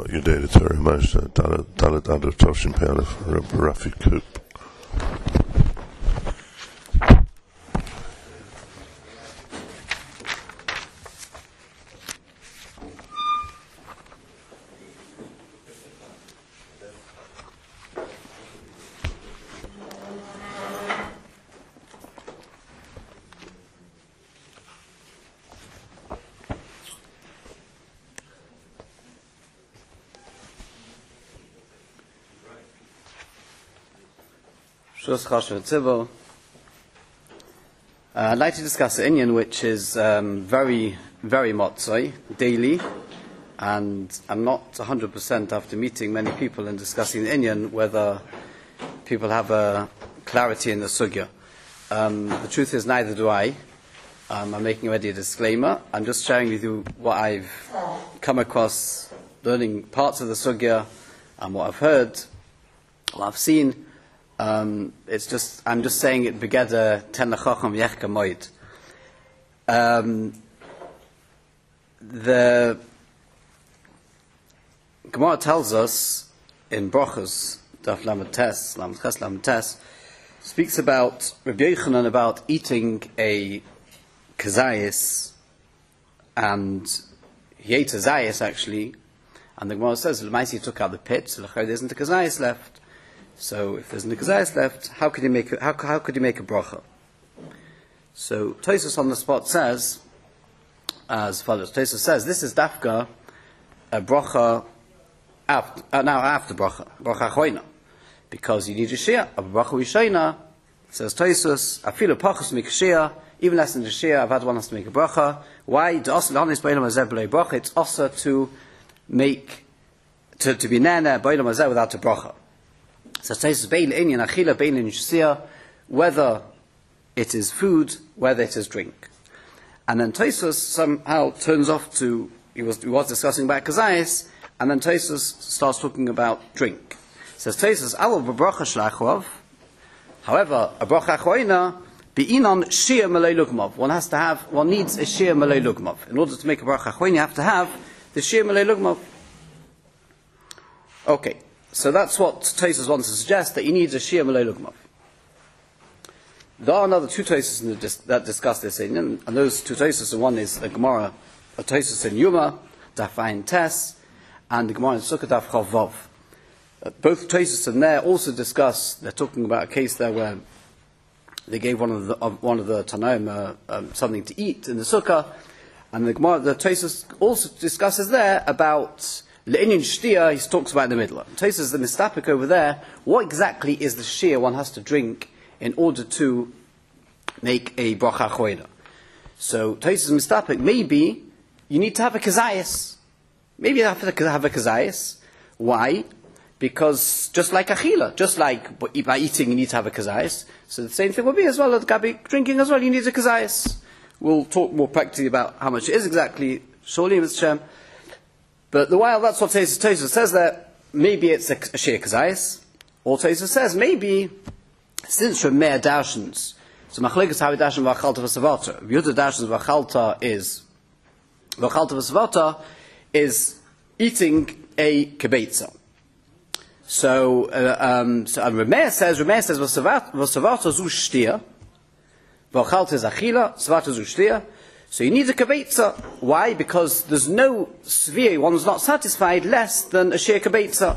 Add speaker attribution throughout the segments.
Speaker 1: Yudei Torah Moshe Dalet Adar Toshin Pe'alef Rafi Koop.
Speaker 2: I'd like to discuss an inyan which is very, very motzoi, daily, and I'm not 100% after meeting many people and discussing the inyan whether people have a clarity in the sugya. The truth is neither do I. I'm making already a disclaimer. I'm just sharing with you what I've come across learning parts of the sugya and what I've heard, what I've seen. I'm just saying it begeder ten lechacham yechka moed. The Gemara tells us in Brachos, Daf Lamed Tes, Lamed Ches Lamed Tes, speaks about Rabbi Yochanan about eating a kazayis, and he ate a zayis actually, and the Gemara says L'maisi took out the pit, so there isn't a kazayis left. So if there's nikazayis left, how could you make a bracha? So Tosfos on the spot says as follows. Tosfos says this is dafka a bracha after bracha choina, because you need a shia. A bracha rishona, says Tosfos, afilu pachos mikshia, even less than the shia. I've had one has to make a bracha. Why? It's also to make to be nana b'olam hazeh without a bracha. So it says bein inyan achila bein inyan shia, whether it is food, whether it is drink. And then Tosfos somehow turns off to he was discussing about kazayis, and then Tosfos starts talking about drink. It says Tosfos awal b'bracha shlachov. However, a bracha choina beinon shia malei lugmav. One needs a shia malei lugmav. In order to make a bracha choina, you have to have the shia malei lugmav. Okay. So that's what Tosfos wants to suggest, that you need a shia malei lugmav. There are another two Tosfos that discuss this, and those two Tosfos, one is the Gemara, a Tosfos in Yuma, Daf Ayin Tes, and the Gemara in Sukkot Daf Chav Vav. Both Tosfos in there also discuss. They're talking about a case there where they gave one of the Tanaim something to eat in the sukkah, and the Tosfos also discusses there about Le'inyan shtia. He talks about in the middle. Tosfos the mistapik over there. What exactly is the shia one has to drink in order to make a bracha choina? So Tosfos mistapik, maybe you need to have a kazayis. Maybe you have to have a kazayis. Why? Because just like achila, just like by eating you need to have a kazayis, so the same thing will be as well as drinking as well. You need a kazayis. We'll talk more practically about how much it is exactly. Surely, Mr. Shem. But the while that's what Tosfos says there, maybe it's a shir kazayis. Or Tosfos says maybe since from Meir darshans, so machlekes how darshan v'achalta v'savata. Yehuda darshans v'achalta v'savata is eating a kibetza. So Rameir says v'savata zu shtia, v'achalta is achila, savata zu shtia. So you need a kibetza. Why? Because there's no svir, one's not satisfied less than a shir kibetza.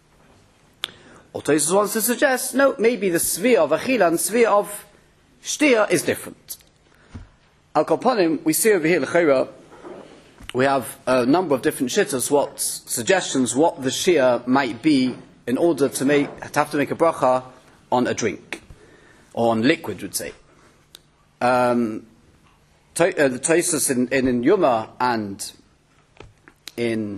Speaker 2: Or Tosfos wants to suggest, no, maybe the svir of achila and svir of shtia is different. Al Kolpanim, we see over here, l'chayra, we have a number of different shittas, what suggestions, what the shir might be in order to have to make a bracha on a drink, or on liquid, would say. The Tosfos in Yuma and in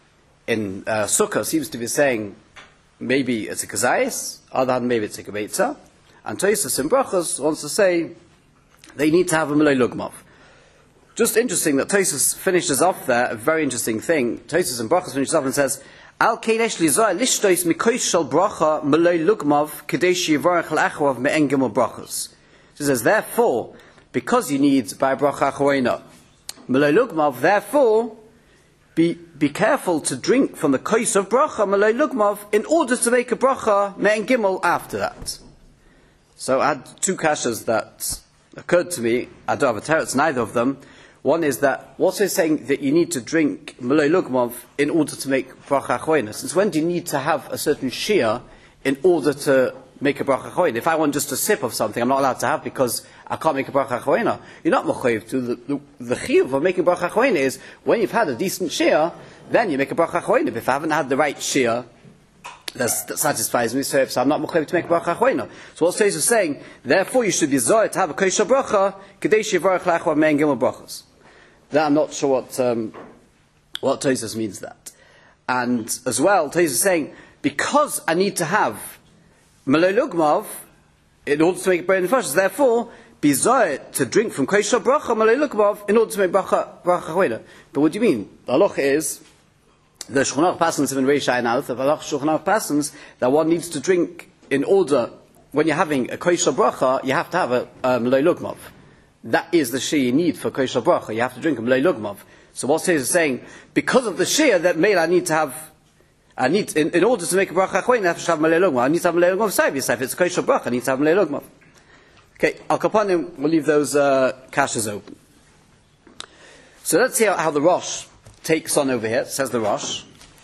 Speaker 2: Sukkah seems to be saying maybe it's a kazayis, other than maybe it's a kibetza, and Tosfos in Brachos wants to say they need to have a malei lugmav. Just interesting that Tosfos finishes off there, a very interesting thing. Tosfos in Brachos finishes off and says, Al keidesh lizoy lishtois mikoish shel bracha malei lugmav kadesh yivarach l'achwav me'engim brachos. He says, therefore, because you need by bracha choina malei lugmav, therefore be careful to drink from the kois of bracha malay lugmav in order to make a bracha me'en gimel after that. So I had two kashas that occurred to me. I don't have a teretz, neither of them. One is that, what's it saying that you need to drink malay lugmav in order to make bracha achroina? Since when do you need to have a certain shia in order to make a bracha achroina? If I want just a sip of something, I'm not allowed to have because I can't make a bracha achroina. You're not mechayiv to the chiyuv of making bracha achroina is when you've had a decent shia, then you make a bracha achroina. If I haven't had the right shia, that satisfies me, so I'm not mechayiv to make a bracha achroina. So what Tosfos is saying, therefore you should be zohar to have a kosher bracha, kedei shevarach lachor me'en gimel brachos. That I'm not sure what Tosfos means that. And as well, Tosfos is saying, because I need to have malay lugmav in order to make bread and fashes, therefore, be zohar to drink from kosher bracha malay lugmav in order to make bracha achroina. But what do you mean? The halacha is, the Shulchan Aruch passages in Reish Ayin Aleph, the Shulchan Aruch passages that one needs to drink in order, when you're having a kosher bracha, you have to have a malay lugmav. That is the shia you need for kosher bracha. You have to drink a malay lugmav. So what Tosfos is saying, because of the shia that made I need to have, in order to make a bracha achroina, I have to have malay lugmav. I need to have malay lugmav side. If it's kosher bracha, I need to have malay lugmav. Okay, Al Kapanim, we'll leave those kashas open. So let's see how the Rosh takes on over here. It says the Rosh.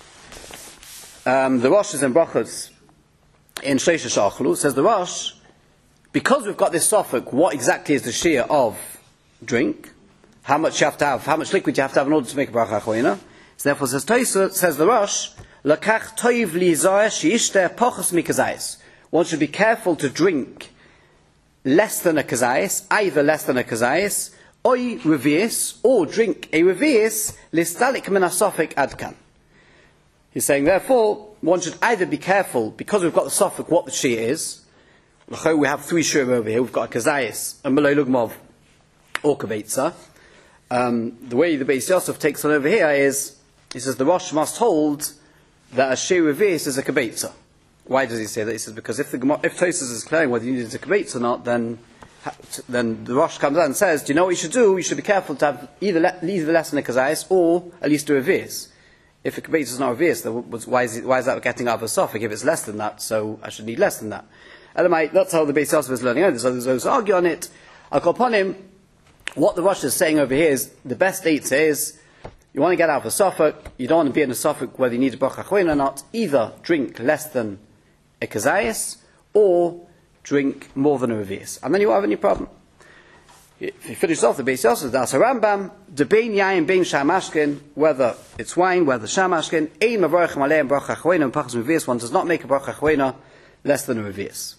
Speaker 2: The Rosh is in Brachos in Shloisha Shachlu. Says the Rosh, because we've got this suffix, what exactly is the shia of drink? How much you have to have? How much liquid you have to have in order to make a bracha achroina? So therefore, says the Rosh, lakach toiv lizoy sheishter pochos mikazayis. One should be careful to drink less than a kazayis, either less than a kazayis, oi revius, or drink a revius listalik min asofik adkan. He's saying, therefore, one should either be careful, because we've got the suffix, what the shia is. We have three shurim over here. We've got a kazayis, a malay lugmav, or kabetza. The way the Beis Yosef takes on over here is, he says the Rosh must hold that a shir revius is a kabetza. Why does he say that? He says because if Tosfos is clearing whether you need a kabetza or not, then the Rosh comes out and says, do you know what you should do? You should be careful to have either less than a kazayis or at least a revius. If a kabetza is not a revius, then why is that getting out of a suffix? If it's less than that, so I should need less than that. Elamai, that's how the Beis Yosef is learning. So there's those who argue on it. I'll call upon him. What the Rosh is saying over here is the best date is you want to get out of a suffix. You don't want to be in a suffix whether you need a bracha achroina or not. Either drink less than a kazayis or drink more than a revius, and then you won't have any problem. If you finish off the Beis Yosef, that's a Rambam. The bein yain bein shamashkin, whether it's wine, whether shamashkin, ein mavarchim aleim bracha achroina and pachas revius. One does not make a bracha achroina less than a revius.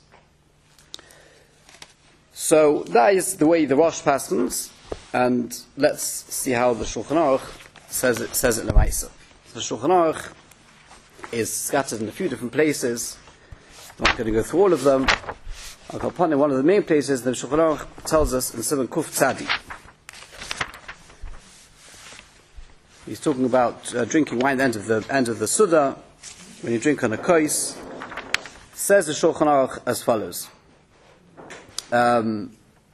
Speaker 2: So that is the way the Rosh passes, and let's see how the Shulchan Aruch says it in the Maisa. The Shulchan Aruch is scattered in a few different places. I'm not going to go through all of them. I'll go upon one of the main places. The Shulchan Aruch tells us in Siman Kuf Tzadi. He's talking about drinking wine at the end of the Suda, when you drink on a kois. Says the Shulchan Aruch as follows. Shish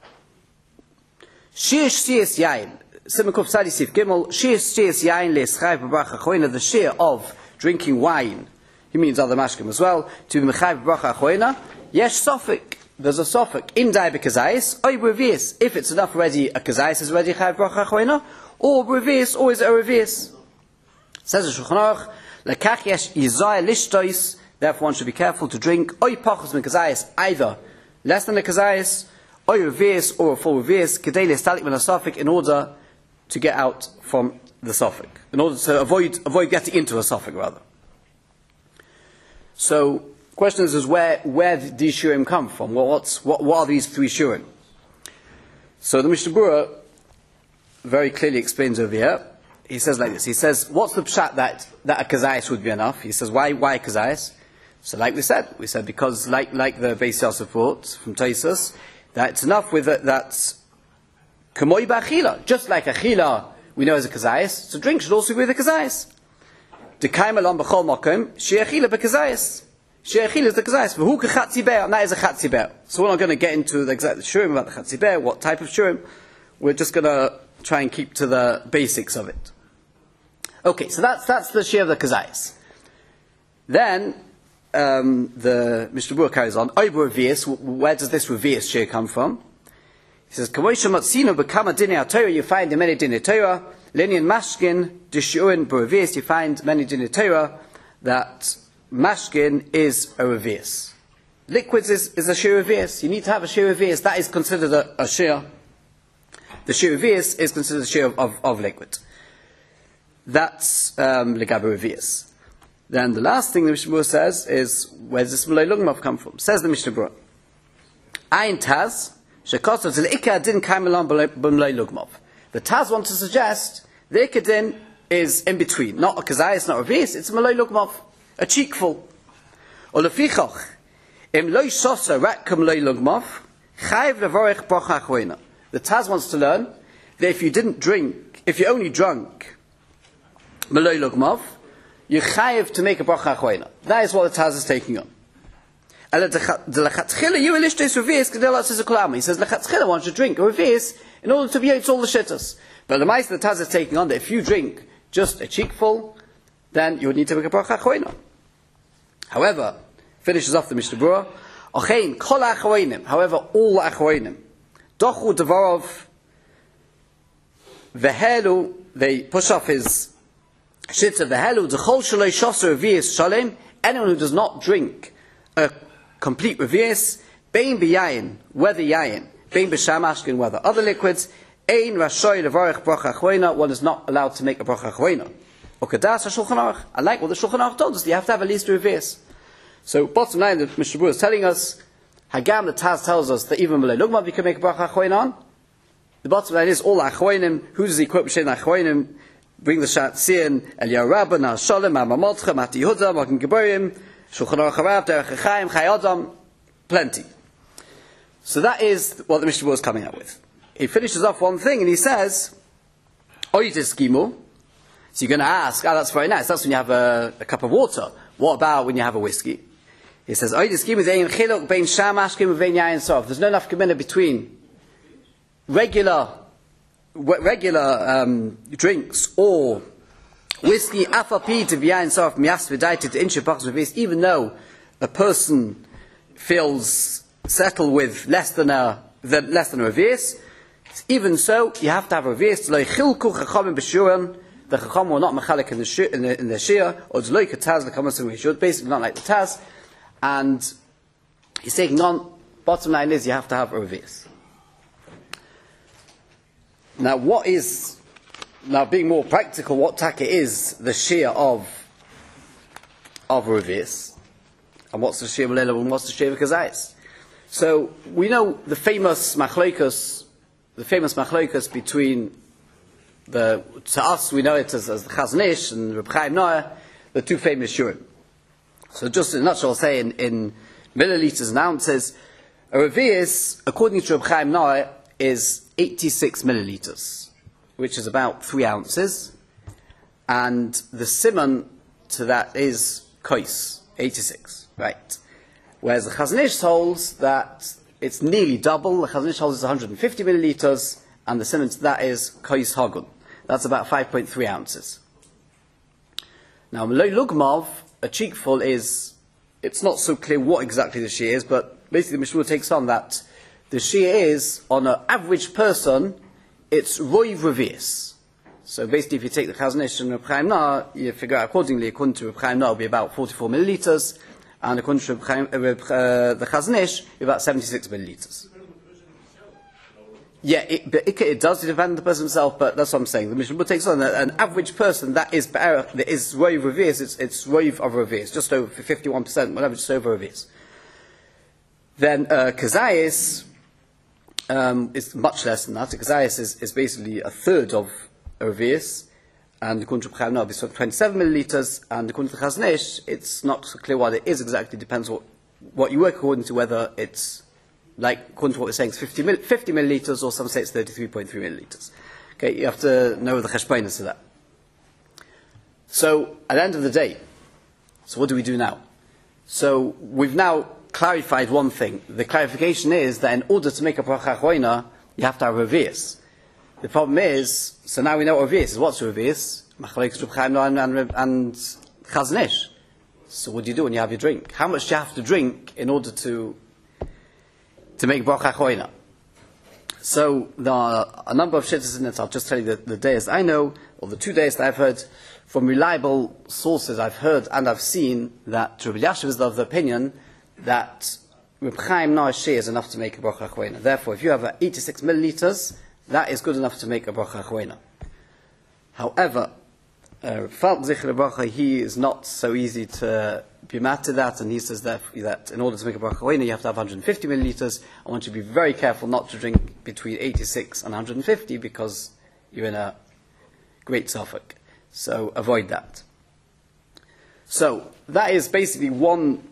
Speaker 2: Siyas Yain, Siman Kuf Tzadi Sif Gimel, Shish Siyas Yain le'eschayv b'bracha achroina, the share of drinking wine, he means other mashkim as well, to be mechayv b'bracha achroina, yesh sofik, there's a sofik, im dai b'kazayis, oy b'revius, if it's enough already, a kazayis is already chayv b'bracha achroina, or b'revius, or is a revius. Says the Shulchan Aruch, lekach yesh yizay lishtois, therefore one should be careful to drink, oy pachos min kazayis, either less than a kazayis, or a revius, or a full revius, kedei le'stalik min ha-sofik, in order to get out from the sofik, in order to avoid getting into a sofik, rather. So, the question is where these shurim come from? What are these three shurim? So the Mishnah Berurah very clearly explains over here. He says like this. He says, what's the pshat that a kazayis would be enough? He says, why a kazayis? So like we said because like the Beis Yosef brought from Tosfos, that it's enough with that's kamoi ba'achila. Just like achila, we know as a kazayis, so drink should also be with a kazayis. Dekaim alon b'chol makom, she'achila b'kazayis. She'achila is the kazayis. V'hu k'chatzi be'er, and that is a chatzi be'er. So we're not going to get into the exact shurim about the chatzi be'er, what type of shurim. We're just going to try and keep to the basics of it. Okay, so that's the shear of the kazayas. Then the Mishnah Berurah carries on. Oiber revius. Where does this revius shear come from? He says, "Kavoisha matzino bekama dinei Torah." You find in many dinei Torah, linian mashkin dishuin berevius. You find many dinei Torah that mashkin is a revius. Liquids is a shear revius. You need to have a shear revius. That is considered a shear. The shear revius is considered a shear of liquid. That's legabe revius. Then the last thing the Mishnah Berurah says is, where does this Malay Lugmav come from? Says the Mishnah Berurah, Ayin Taz, Shekosov Zel Ikar Din Kaimelon B'Malay Lugmav. The Taz wants to suggest the Ikar Din is in between, not a kazayas, not a revius, it's a Malay Lugmav, a cheekful. Or lefichach, Im Loi Sosa Rak Malay Lugmav, Chayv Levorech Brocha Achroina. The Taz wants to learn that if you only drunk Malay Lugmav, you're chayiv to make a bracha achroina. That is what the Taz is taking on. He says, lechatchila wants to drink a revius in order to be able to all the shittas. But the Maisa the Taz is taking on that if you drink just a cheekful, then you would need to make a bracha achroina. However, finishes off the Mishnah Berurah, Ochein kol achroinim. However, all achroinim, dochu devarov vehelu, they push off his Shitza v'helu d'chol shaloi shoser revius shalem. Anyone who does not drink a complete revius, bein b'yayin, whether yayin, bein b'shamashkin, whether other liquids, ein rashoy levarich bracha achroina. One is not allowed to make a bracha achroina. Okadas haShulchan Aruch. I like what the Shulchan Aruch told us. You have to have at least a revius. So bottom line, the Mishnah Berurah is telling us, Hagam the Taz tells us that even Malay Lugmav you can make a bracha achroina on. The bottom line is all achroinim. Who does he quote b'shem achroinim? Bring the Shatzian, Eliyahu Rabbah, Nar Sholem, Mama Mordcha, Mati Yehuda, Magen Geburim, Shulchan Aruch Harav, Derech Chaim, Chai Adam, plenty. So that is what the Mishnah Berurah is coming out with. He finishes off one thing and he says, Oidis Gimu. So you're going to ask, that's very nice. That's when you have a cup of water. What about when you have a whiskey? He says, Oidis Gimu, Dein Chiluk, Bein Shamash, Gimu, Bein Yayin Sof. There's no enough commitment between regular drinks or whiskey, afapi to biyayin sof mias v'daited inche box revius. Even though a person feels settled with less than a revius, even so you have to have a revius. Lo yichilku chachamim b'shuran. The chacham will not mechalik in the shir, or lo yikataz l'kamas we should. Basically, not like the Taz. And he's taking on. Bottom line is you have to have a revius. Now, being more practical, what taka is the shear of a revius? And what's the shear of Malay and what's the shear of kazayas? So, we know the famous machlokas between to us, we know it as the Chazon Ish and Reb Chaim Noah, the two famous shurim. So, just in a nutshell, I'll say in milliliters and ounces, a revius, according to Reb Chaim Noah, is 86 milliliters, which is about 3 ounces, and the simon to that is kois, 86, right? Whereas the Chazon Ish holds that it's nearly double. The Chazon Ish holds it's 150 milliliters, and the simon to that is kois hagun. That's about 5.3 ounces. Now, Malay Lugmav, a cheekful it's not so clear what exactly the shear is, but basically the Mishnah takes on that the shear is, on an average person, it's roiv revius. So basically, if you take the Chazon Ish and Reb Chaim Noah, you figure out accordingly, according to Reb Chaim Noah, it'll be about 44 milliliters, and according to the Chazon Ish, it'll be about 76 milliliters. Yeah, it does depend on the person himself, but that's what I'm saying. The Mishnah takes on an average person that is roiv revius, it's roiv of revius, just over 51%, whatever, just over revius. Then kazayas is much less than that. Kazayas is basically a third of a revius, and according to Reb Chaim Noah, it's 27 milliliters, and according to the Chazon Ish, it's not so clear what it is exactly. It depends what you work according to, whether it's like according to what we're saying, it's 50 milliliters, or some say it's 33.3 milliliters. Okay, you have to know the cheshbonos of that. So at the end of the day, so what do we do now? So we've now clarified one thing. The clarification is that in order to make a bracha achroina, you have to have a revius. The problem is, so now we know what revius is. What's a revius? Machlokes Reb Chaim and Chazon Ish. So what do you do when you have your drink? How much do you have to drink in order to make bracha choina? So there are a number of shittas in it. I'll just tell you the days I know, or the 2 days that I've heard from reliable sources. I've heard and I've seen that Rabbi Elyashiv is of the opinion that Reb Chaim Na'asheh is enough to make a bracha choina. Therefore, if you have 86 milliliters, that is good enough to make a bracha choina. However, Falk Zichar Bracha, he is not so easy to be mad to that, and he says that in order to make a bracha choina, you have to have 150 milliliters. I want you to be very careful not to drink between 86 and 150 because you're in a great suffix. So avoid that. So that is basically one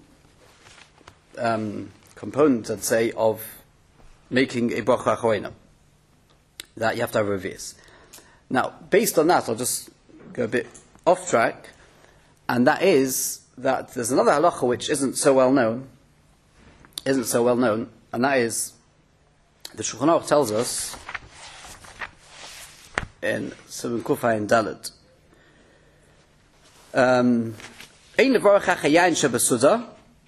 Speaker 2: component, I'd say, of making a bracha choina, that you have to have a reverse. Now, based on that, I'll just go a bit off track, and that is that there's another halacha which isn't so well known, and that is the Shulchan Aruch tells us in Simon Kufay and Dalet, Ein levarach hachayayin shebesuda,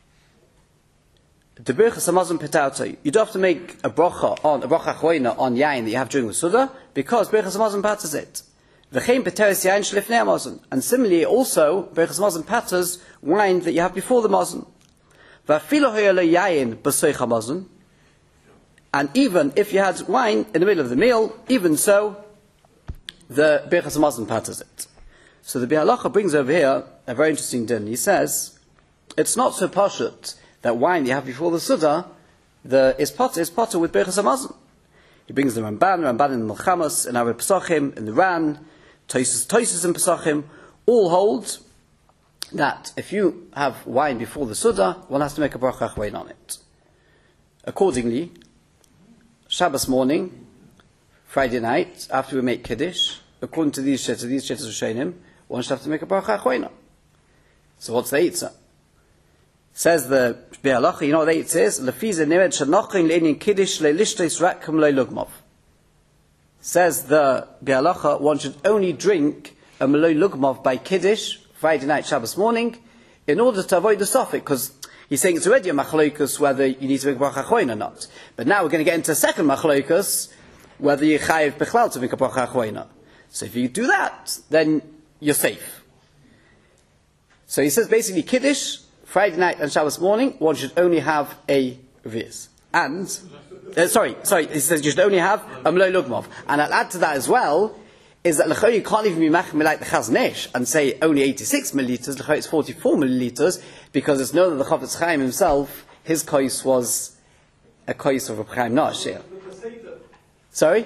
Speaker 2: the birchas hamazon petauta. You don't have to make a bracha choina on yayin that you have during the suda, because birchas hamazon patters it. V'chein peteres yayin shlifnei hamazon. And similarly, also birchas hamazon patters wine that you have before the mazon. V'afilo hoya lo yayin b'soich hamazon. And even if you had wine in the middle of the meal, even so, the birchas hamazon patters it. So the Biur Halacha brings over here a very interesting din. He says it's not so pashut that wine you have before the Suda is potter with Birchas Hamazon. He brings the Ramban in the Melchamas, in our Pesachim, in the Ran, Toisus in Pesachim, all hold that if you have wine before the Suda, one has to make a bracha choina on it. Accordingly, Shabbos morning, Friday night, after we make Kiddush, according to these shittas Rishonim, one should have to make a bracha choina. So what's the Eitzah? Says the Biur Halacha, you know what the Eitzah is? Lefize nimed shenochin le'inyan kiddush le'lishtos rak kum le'lugmav. Says the Biur Halacha, one should only drink a meloi lugmav by Kiddush, Friday night, Shabbos morning, in order to avoid the suffix, because he's saying it's already a machlokus whether you need to make a bracha choina or not. But now we're going to get into a second machlokus, whether you chayiv bechlal to make a bracha choina. So if you do that, then you're safe. So he says basically Kiddush, Friday night and Shabbos morning, one should only have a reverse. And, he says you should only have a meloi lugmav. And I'll add to that as well, is that l'choi you can't even be machmir like the Chazon Ish and say only 86 milliliters, l'choi it's 44 milliliters, because it's known that the Chofetz Chaim himself, his kois was a kois of a Chaim Na'asheh. Sorry?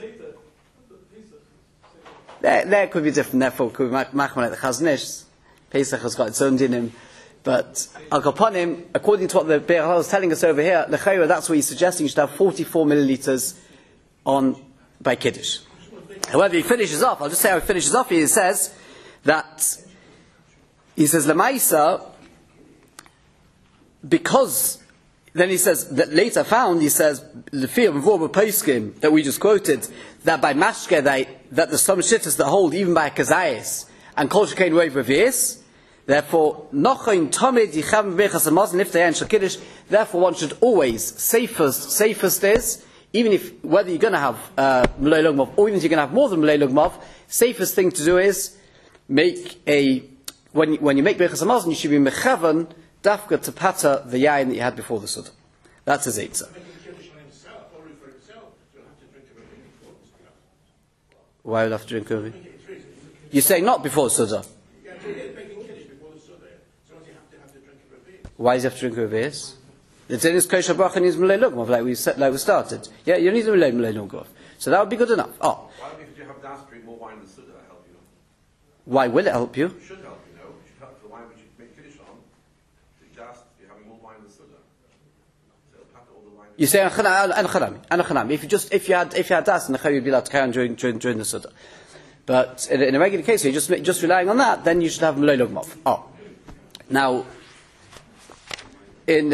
Speaker 2: There could be different, therefore could be machmir like the Chazon Ish. Pesach has got its own dinim. But Al Kaponim, according to what the Biur Halacha is telling us over here, l'chayra, that's what he's suggesting. You should have 44 milliliters on by Kiddush. However, he finishes off. I'll just say how he finishes off. He says Lemaisa, because then he says that later found. He says the fear of Vorba Poskim that we just quoted, that by Mashke that there's some shittas that hold even by Kazayas and Kol Shekain Rov Revius. Therefore, nochain tamid yichavim birchas hamazon if they shel kiddush. Therefore, one should always safest is, even if whether you're going to have meloi lugmav or even if you're going to have more than meloi lugmav, safest thing to do is make when you make birchas hamazon, you should be mechavan dafka to patter the yayin that you had before the suda. That's his eitzah. Why would I have to drink over? You're saying not before suda. Why does he have to drink reverse? It's in his kosher bracha and his meloi lugmav, like we started. Yeah, you need a meloi lugmav. So that would be good enough. Oh.
Speaker 3: Why if you have das drink more wine than suda help you?
Speaker 2: Why will it help you?
Speaker 3: It should help you, no? It should help the wine which you make kiddush on. The das, you're having more wine than suda. So it'll pack all the wine.
Speaker 2: You say anachanami. If you had das, and you'd be allowed to carry on during the suda. But in a regular case, you're just relying on that, then you should have meloi lugmav. Oh. Now, on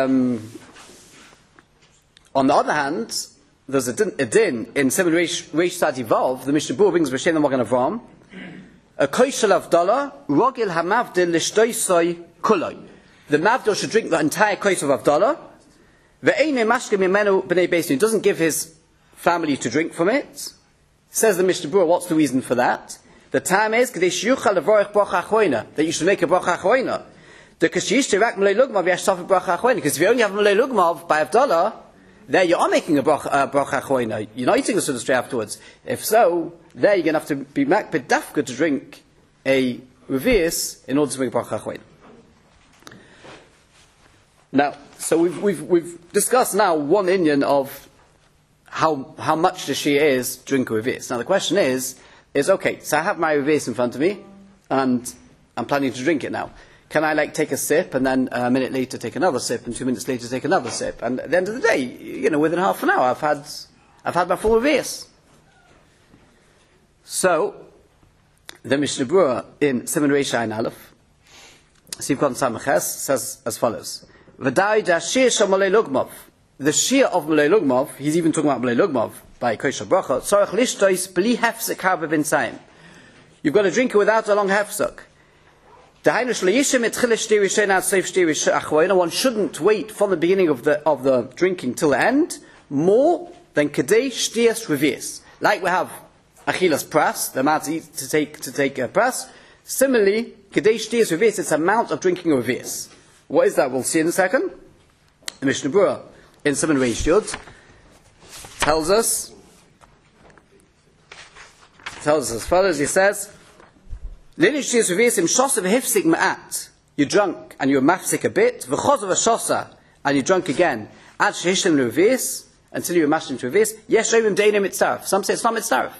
Speaker 2: the other hand, there's a din in Simon Reish Tzad Vav. The Mishnah Berurah brings B'Shem Magen Avraham A koishel avdala, rogil hamavdil lishtoisoi kuloi. The mavdil should drink the entire koishel of avdala. Ve'ene mashke mimenu b'nei beis. He doesn't give his family to drink from it. Says the Mishnah Berurah, what's the reason for that? The time is that you should make a bracha achroina. Because if you only have malei lugmav by avdala, there you are making a bracha achroina. You're not eating the suda straight afterwards. If so, there you're going to have to be makbid dafka to drink a revius in order to make a bracha achroina. Now, so we've discussed now one inyan of how much the shia is drink a revius. Now the question is okay, so I have my revius in front of me, and I'm planning to drink it now. Can I take a sip, and then a minute later take another sip, and 2 minutes later take another sip, and at the end of the day, within half an hour, I've had my full revius. So the Mishnah Berurah in Siman Reish Ayin Aleph, Sivkot Samaches, says as follows: V'dai da shir shel malei lugmav. The shir of malei lugmav, he's even talking about malei lugmav by kosher bracha. Tzorech lishtois bli hefsek harbe b'ntzayim. You've got to drink it without a long hefsek. One shouldn't wait from the beginning of the drinking till the end more than kadei shtias revius. Like we have achilas pras, the amount to take a pras. Similarly, kadei shtias revius, it's amount of drinking a revius. What is that? We'll see in a second. The Mishnah Berurah in Siman Reish Yud tells us as follows. He says, you're drunk and you're mafsik a bit, and you're drunk again, until you're mashed into revius. Some say it's not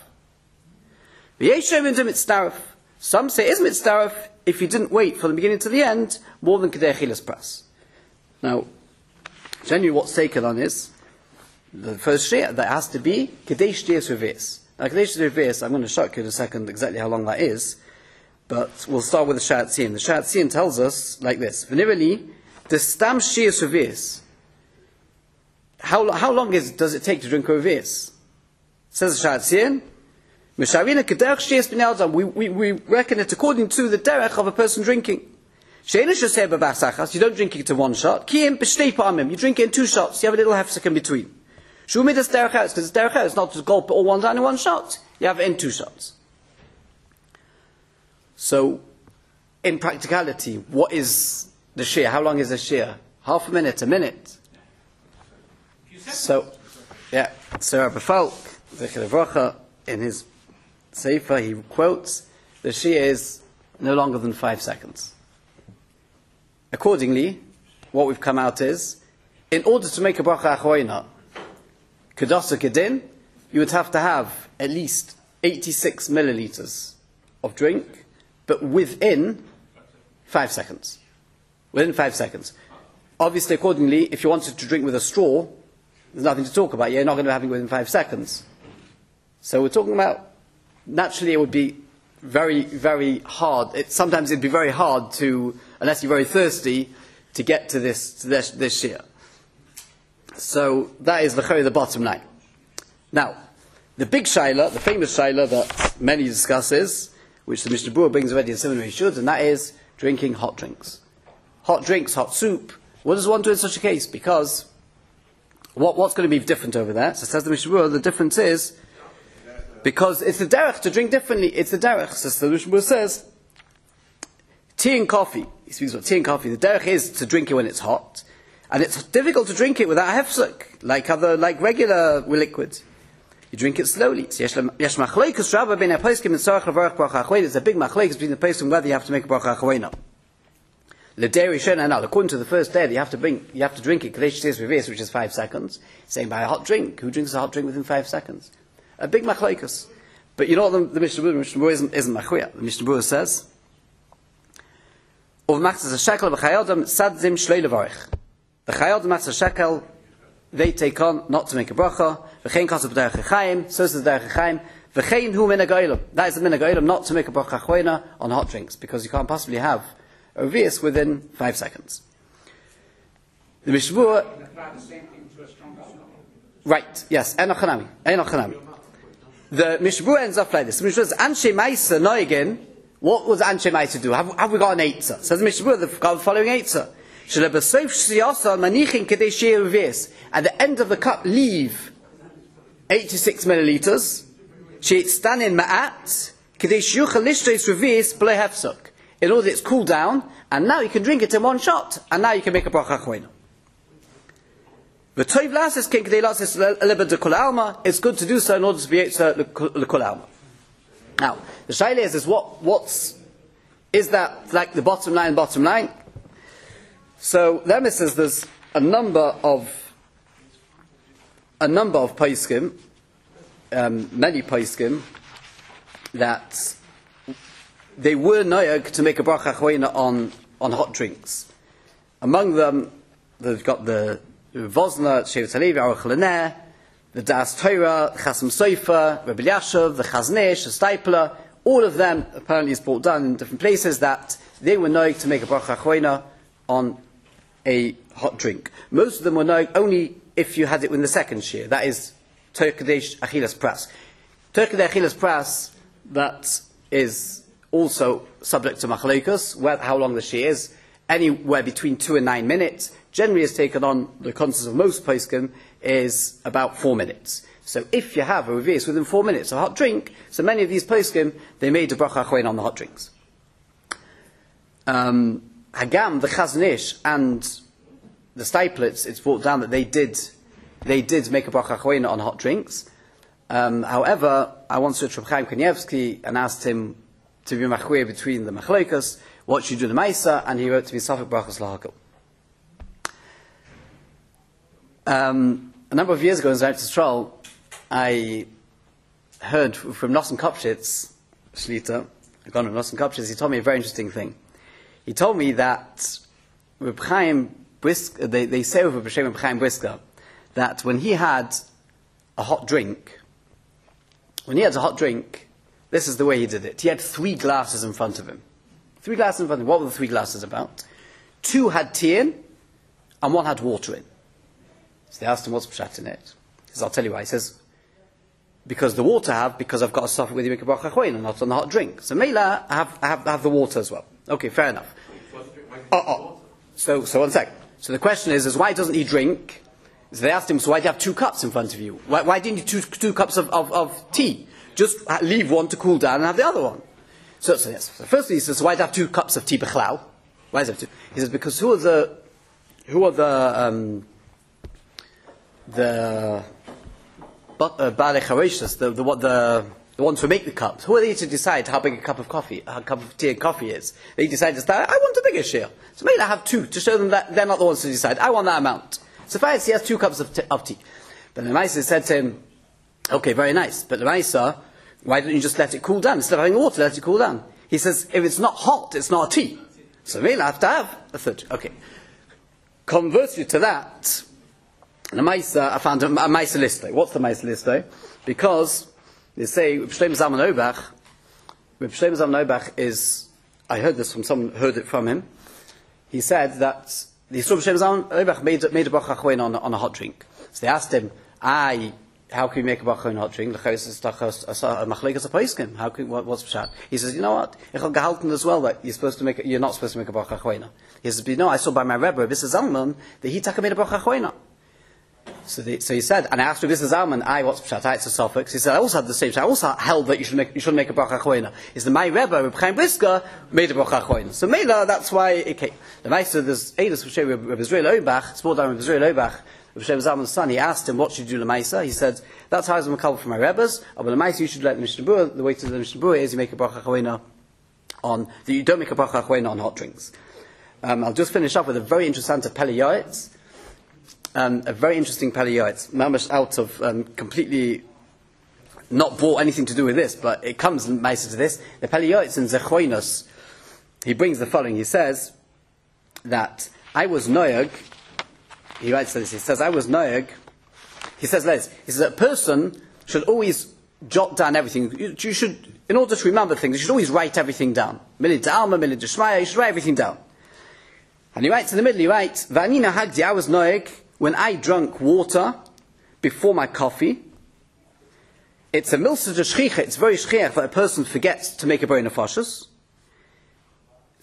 Speaker 2: mitzaref. Some say it's mitzaref if you didn't wait from the beginning to the end more than kedei achilas pras. Now, generally what's taken on is the first share that has to be kedei shtias revius. Now, kedei shtias revius, I'm going to show you in a second exactly how long that is. But we'll start with the Shat Tzien. The Shat Tzien tells us like this: V'nirali, the stam shias revius. How long does it take to drink a revius? Says the Shat Tzien, Mishavina kederach shias b'nei adam. We reckon it according to the derech of a person drinking. She'ena shoseh b'vasachas. You don't drink it in one shot. Kiyim b'shtei pa'amim. You drink it in two shots. You have a little hefsek in between. Shumidas derech house, because it's derech house. It's not just gulp it all one down in one shot. You have it in two shots. So, in practicality, what is the shir? How long is the shir? Half a minute, a minute? So, yeah, so Rabbi Falk, Zechir Levracha, in his Sefer, he quotes, the shir is no longer than 5 seconds. Accordingly, what we've come out is, in order to make a bracha achroina, kedasa kedin, you would have to have at least 86 milliliters of drink, but within 5 seconds. Within 5 seconds. Obviously, accordingly, if you wanted to drink with a straw, there's nothing to talk about. You're not going to have it within 5 seconds. So we're talking about, naturally it would be very, very hard. Sometimes it'd be very hard to, unless you're very thirsty, to get to this shir. So that is the bottom line. Now, the big shaila, the famous shaila that many discuss is, which the Mishnah Berurah brings already in Siman Reish Yud, and that is drinking hot drinks. Hot drinks, hot soup. What does one do in such a case? Because what's going to be different over there? So says the Mishnah Berurah, the difference is because it's the derech to drink differently. It's the derech. So the Mishnah Berurah says tea and coffee. He speaks about tea and coffee. The derech is to drink it when it's hot, and it's difficult to drink it without hefsek, like regular liquids. You drink it slowly. There's a big machlekes between the poskim whether you have to make a bracha achroina. According to the first day, you have to drink it kadesh shtias revius, which is 5 seconds. Saying by a hot drink, who drinks a hot drink within 5 seconds? A big machlekes. But you know what the Mishnah Berurah isn't machriya. The Mishnah Berurah says, "Of machzas a shekel v'chayodam sadzim shlei levarich." The chayodam machzas a shekel, they take on not to make a bracha. V'chein kasav derech chaim, so says derech chaim. V'chein hu minhag ha'olam. That is the minhag ha'olam, not to make a bracha achroina on hot drinks, because you can't possibly have a revius within 5 seconds. The Mishnah Berurah, right? Yes, enoch hanami. The Mishnah Berurah ends up like this. The Mishnah Berurah says, "Anshe ma'isa noigin what was Anshe Maisa do? Have we got an Eitzah? Says the Mishnah Berurah, they've got the following Eitzah. At the end of the cup, leave 86 milliliters. In order it's cooled down, and now you can drink it in one shot, and now you can make a bracha achroina. It's good to do so in order to be l'kol alma. Now, the shaila is is that like the bottom line? So, then it says there's a number of poskim, many poskim, that they were noyag to make a bracha achroina on hot drinks. Among them, they've got the Vosna, Shevet Halevi, Aruch Laneh, the Das Torah, Chasam Sofer, Rebbe Yashav, the Chaznish, the Stipler. All of them apparently is brought down in different places that they were noyag to make a bracha achroina on a hot drink. Most of them were noyag only if you had it in the second shear. That is Terkedesh Achilas Pras. Terkedesh Achilas Pras, that is also subject to machlokas, how long the shear is, anywhere between 2 and 9 minutes. Generally is taken on the consensus of most poskim is about 4 minutes. So if you have a reverse within 4 minutes of a hot drink, so many of these poskim, they made a bracha achroina on the hot drinks. Hagam, the Chaznish, and the Stiplets, it's brought down that they did make a bracha achroina on hot drinks. However, I once went to Reb Chaim Kanievsky and asked him to be machweh between the machlokas, what should you do the Maisa, and he wrote to me Safek Brachos Lahakol. A number of years ago in Eretz Yisrael, I heard from Nosson Kopshitz, Shlita, Gon of Nosson Kopshitz, he told me a very interesting thing. He told me that Reb Chaim Brisker, they say over B'Shem Reb Chaim Brisker, that when he had a hot drink, this is the way he did it. He had 3 glasses in front of him. 3 glasses in front of him. What were the 3 glasses about? 2 had tea in, and 1 had water in. So they asked him, what's pshat in it? He says, I'll tell you why. He says, because I've got a suffer with you make a bracha achroina, not on the hot drink. So Meila, I have the water as well. Okay, fair enough. So 1 second. So the question is why doesn't he drink? So they asked him, so why do you have 2 cups in front of you? Why didn't you 2 cups of tea? Just leave 1 to cool down and have the other one. So yes. So firstly he says, why do you have 2 cups of tea b'chlal? Why is there 2? He says, because who are the Baalei Chareshus, the ones who make the cups? Who are they to decide how big a cup of tea and coffee is? They decide I want a bigger share. So maybe I have 2 to show them that they're not the ones to decide. I want that amount. So fine, he has 2 cups of tea. But the Maisa said to him, okay, very nice. But the Maisa, why don't you just let it cool down? Instead of having water, let it cool down. He says, if it's not hot, it's not a tea. So maybe I have to have a 3rd. Okay. Conversely to that, the Maisa, I found a Maisa list. What's the Maisa list? Because they say, Reb Shlomo Zalman Auerbach is, I heard this from someone, heard it from him. He said that the Yisroel B'Shem Zalman Auerbach made a bracha achroina on a hot drink. So they asked him, how can we make a bracha on a hot drink? What's pshat? He says, you know what? Ich habe gehalten as well that you're not supposed to make a bracha achroina. He says, but you know, I saw by my Rebbe, Rabbi Zalman, that he made a bracha achroina. So he said, and I asked Rabbi Zalman, what's pshat? It's a suffix. He said, I also had the same. I also held that you should make a bracha achroina. He said, my Rebbe, Reb Chaim Brisker, made a bracha achroina. So Mela, that's why it came. The Meister, there's Eidos B'Shem Reb Yisrael Auerbach, it's brought down Reb Yisrael Auerbach, Reb Shlomo Zalman's son. He asked him, what should you do Lemaisa? He said, that's how I was makabel for my Rebbes. But Lemaisa, you should let the Mishnah Berurah. The way to the Mishnah Berurah is you make a bracha achroina you don't make a bracha achroina on hot drinks. I'll just finish up with a very interesting Pele Yoetz. A very interesting Pele Yoetz, mamash out of completely not brought anything to do with this, but it comes nicer to this. The Pele Yoetz in Zechoinus, he brings the following. He says that I was noyag. He writes this. He says I was noyag. He says a person should always jot down everything. You should, in order to remember things, you should always write everything down. Milid d'alma, milid d'shmaya. You should write everything down. And he writes in the middle. He writes V'anina hagdi. I was noyag when I drank water before my coffee. It's a milsa de shchicha. It's very shchiach that a person forgets to make a bor nefashos.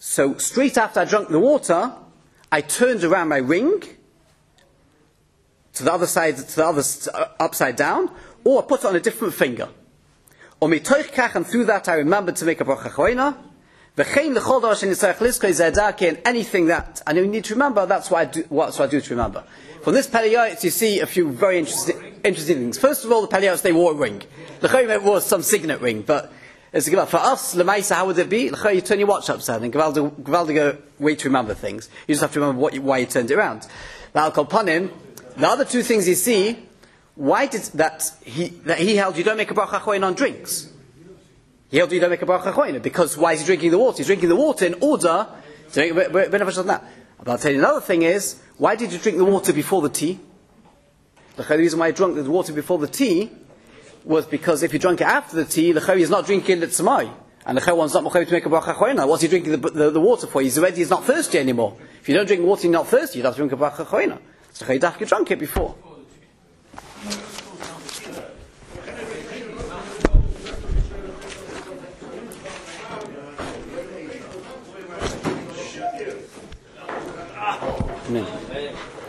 Speaker 2: So straight after I drank the water, I turned around my ring to the other side, upside down, or I put it on a different finger. Or mitoich kach, and through that I remembered to make a bracha choina. V'chein l'chol davar shenitzarech lizkor zedake, and anything that I need to remember, that's what I do to remember. From this Peliyot, you see a few very interesting things. First of all, the Peliyot, they wore a ring. The Chayim wore some signet ring, but it's for us, Lemaisa, how would it be? You turn your watch upside down, and Gavaldiga way to remember things. You just have to remember why you turned it around. Now, Kalpanim, the other two things you see, why did that he held you don't make a bracha choin on drinks? He held you don't make a bracha choin because why is he drinking the water? He's drinking the water in order to make a beneficial than that. But I'll tell you another thing is, why did you drink the water before the tea? The reason why you drank the water before the tea was because if you drank it after the tea, the Chavi is not drinking it tzmai. And the Chavi's not mechayiv to make a bracha choina. What's he drinking the water for? He's not thirsty anymore. If you don't drink water, you're not thirsty. You have to drink a bracha choina. So you drank it before. Amen.